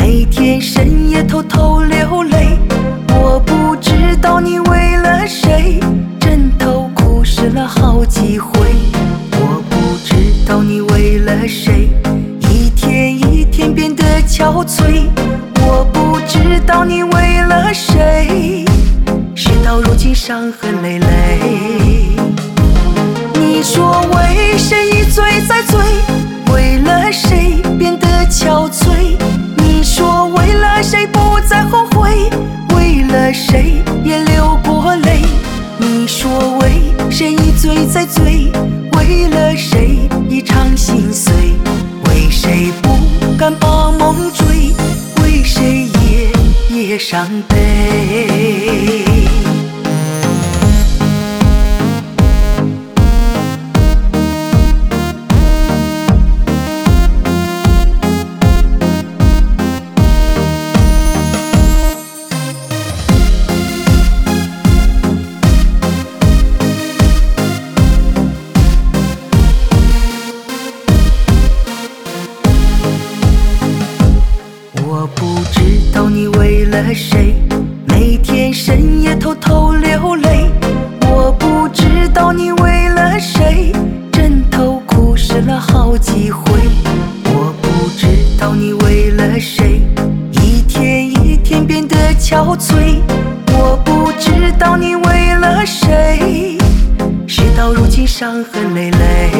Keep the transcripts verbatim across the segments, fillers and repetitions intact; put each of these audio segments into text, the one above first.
每天深夜偷偷流泪。我不知道你为了谁，枕头哭湿了好几回。我不知道你为了谁，一天一天变得憔悴。我不知道你为了谁，事到如今伤痕累累。你说为谁一醉再醉，为了谁变得憔悴。你说为了谁不再后悔，为了谁也流过泪。你说为谁一醉再醉，为了谁一场心碎。为谁不敢把梦追，为谁夜夜伤悲。我不知道你为了谁，每天深夜偷偷流泪。我不知道你为了谁，枕头哭湿了好几回。我不知道你为了谁，一天一天变得憔悴。我不知道你为了谁，事到如今伤痕累累。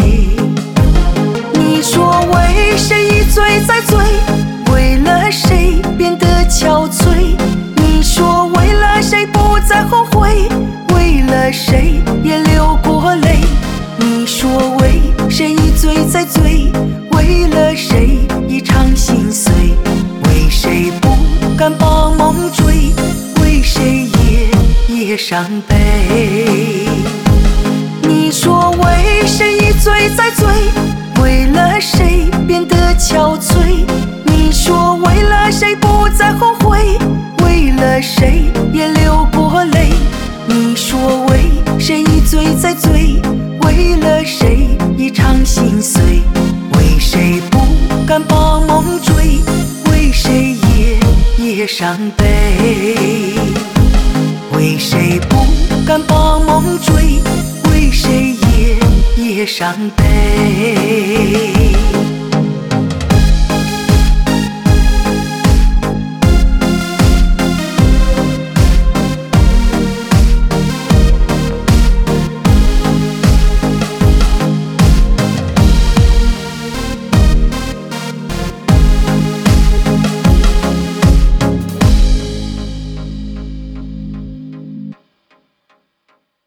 你说为谁一醉再醉，为了谁变得憔悴。你说为了谁不再后悔，为了谁也流过泪。你说为谁一醉再醉，为了谁一场心碎。为谁不敢把梦追，为谁夜夜伤悲。你说为谁一醉再醉，为了谁变得憔悴。你说为了谁不再后悔，为了谁也流过泪。你说为谁一醉再醉，为了谁一场心碎。为谁不敢把梦追，为谁夜夜伤悲。为谁不敢把梦追，为谁夜夜伤悲。